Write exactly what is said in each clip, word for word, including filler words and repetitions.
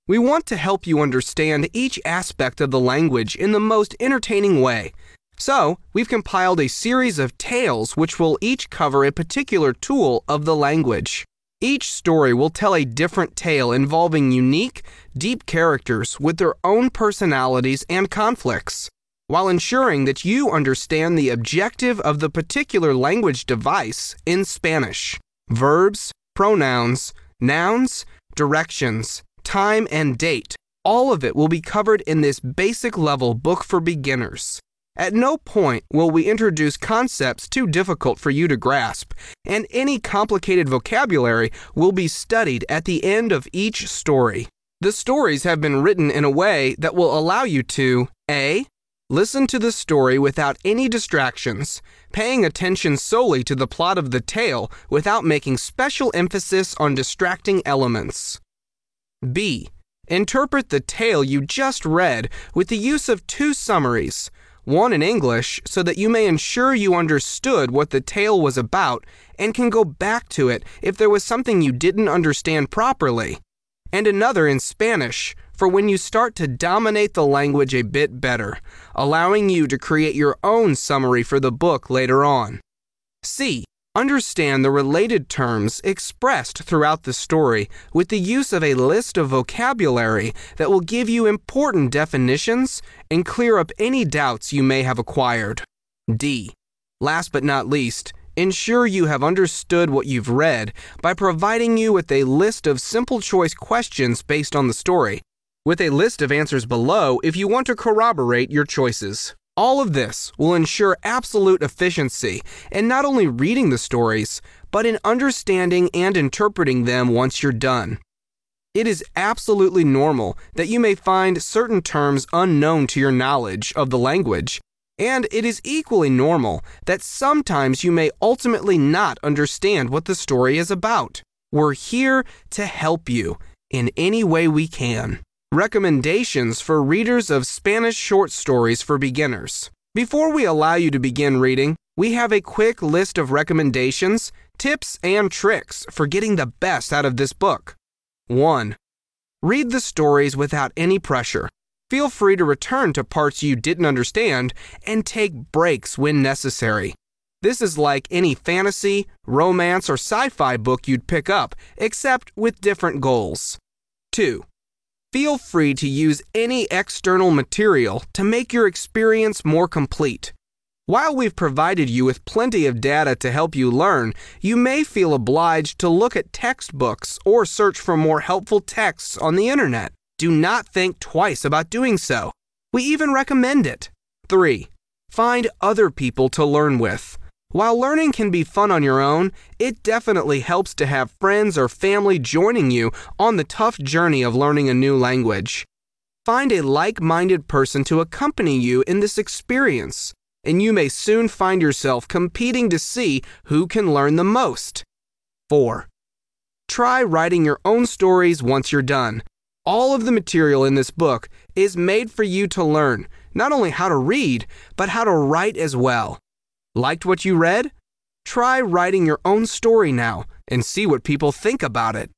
We want to help you understand each aspect of the language in the most entertaining way. So, we've compiled a series of tales which will each cover a particular tool of the language. Each story will tell a different tale involving unique, deep characters with their own personalities and conflicts, while ensuring that you understand the objective of the particular language device in Spanish. Verbs, pronouns, nouns, directions, time, and date, all of it will be covered in this basic level book for beginners. At no point will we introduce concepts too difficult for you to grasp, and any complicated vocabulary will be studied at the end of each story. The stories have been written in a way that will allow you to A. Listen to the story without any distractions, paying attention solely to the plot of the tale without making special emphasis on distracting elements. B. Interpret the tale you just read with the use of two summaries, one in English so that you may ensure you understood what the tale was about and can go back to it if there was something you didn't understand properly, and another in Spanish for when you start to dominate the language a bit better, allowing you to create your own summary for the book later on. C. Understand the related terms expressed throughout the story with the use of a list of vocabulary that will give you important definitions and clear up any doubts you may have acquired. D. Last but not least, ensure you have understood what you've read by providing you with a list of simple choice questions based on the story, with a list of answers below if you want to corroborate your choices. All of this will ensure absolute efficiency in not only reading the stories, but in understanding and interpreting them once you're done. It is absolutely normal that you may find certain terms unknown to your knowledge of the language, and it is equally normal that sometimes you may ultimately not understand what the story is about. We're here to help you in any way we can. Recommendations for readers of Spanish short stories for beginners. Before we allow you to begin reading, we have a quick list of recommendations, tips, and tricks for getting the best out of this book. one. Read the stories without any pressure. Feel free to return to parts you didn't understand and take breaks when necessary. This is like any fantasy, romance, or sci-fi book you'd pick up, except with different goals. two. Feel free to use any external material to make your experience more complete. While we've provided you with plenty of data to help you learn, you may feel obliged to look at textbooks or search for more helpful texts on the internet. Do not think twice about doing so. We even recommend it. three. Find other people to learn with. While learning can be fun on your own, it definitely helps to have friends or family joining you on the tough journey of learning a new language. Find a like-minded person to accompany you in this experience, and you may soon find yourself competing to see who can learn the most. four. Try writing your own stories once you're done. All of the material in this book is made for you to learn not only how to read, but how to write as well. Liked what you read? Try writing your own story now and see what people think about it.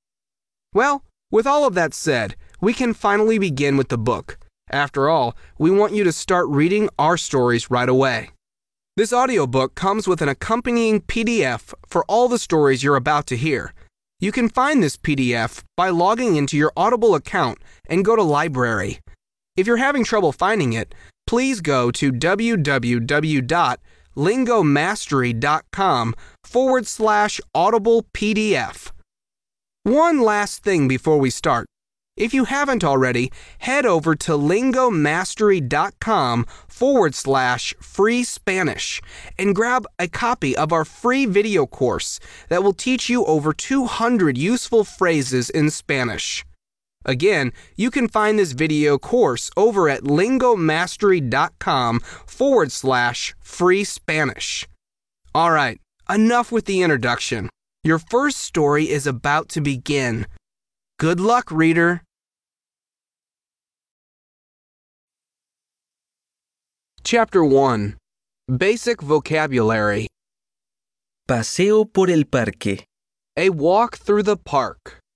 Well, with all of that said, we can finally begin with the book. After all, we want you to start reading our stories right away. This audiobook comes with an accompanying P D F for all the stories you're about to hear. You can find this P D F by logging into your Audible account and go to Library. If you're having trouble finding it, please go to www.lingomastery.com forward slash audible PDF. One last thing before we start. If you haven't already, head over to lingomastery.com forward slash free Spanish and grab a copy of our free video course that will teach you over two hundred useful phrases in Spanish. Again, you can find this video course over at lingomastery.com forward slash free Spanish. All right, enough with the introduction. Your first story is about to begin. Good luck, reader. Chapter one. Basic Vocabulary. Paseo por el parque. A walk through the park.